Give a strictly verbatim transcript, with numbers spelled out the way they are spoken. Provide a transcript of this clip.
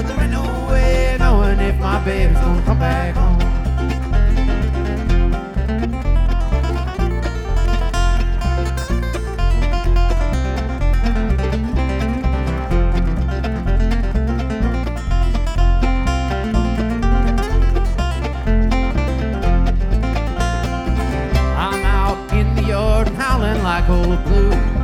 but there ain't no way of knowing if my baby's gonna come back home. I'm out in the yard howling like old blue.